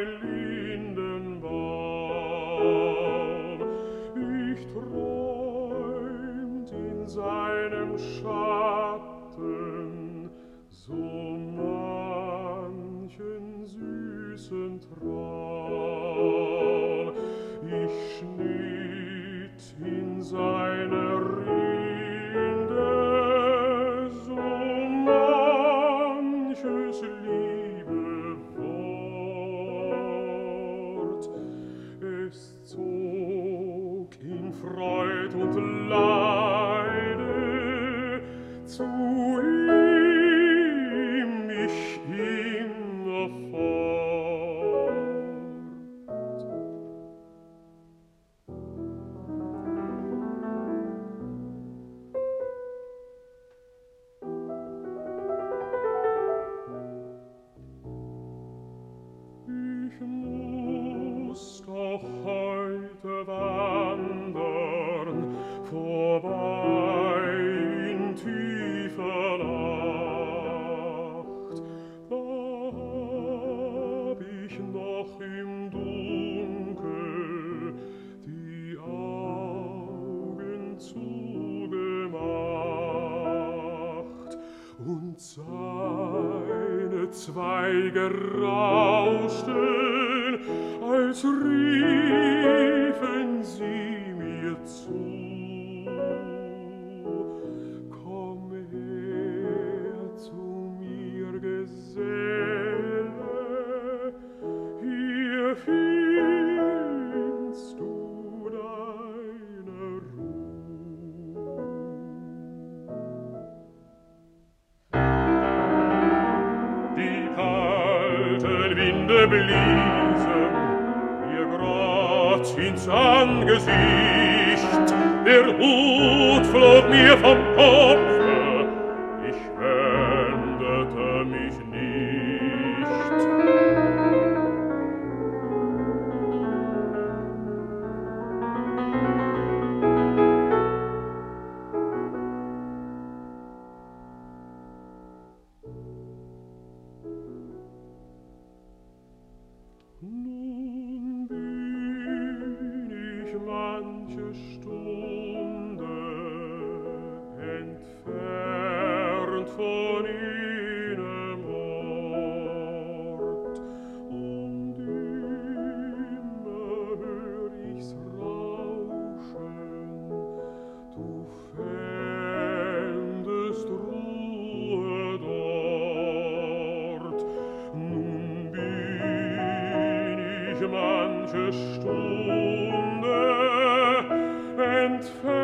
ein Lindenbaum. Ich träumt in seinem Schatten so manchen süßen Traum. Ich schnitt in seiner Rinde so manches liebe Wort. Es zog in Freud und Leide zu ihm mich immerfort. Ich muss doch heute wandern, vorbei in tiefer Nacht. Da hab ich noch im Dunkel die Augen zugemacht und seine Zweige rauschten, als riefen sie mir zu. Komm her zu mir, Geselle, hier findest du deine Ruhe. Die kalten Winde bliesen mir grad ins Angesicht, der Hut flog mir vom Kopfe, ich wendete mich nicht. Nun bin ich manche Stunde entfernt von jenem Ort, und immer hör ich's rauschen, du fändest Ruhe dort. Nun bin ich manche Stunde entfernt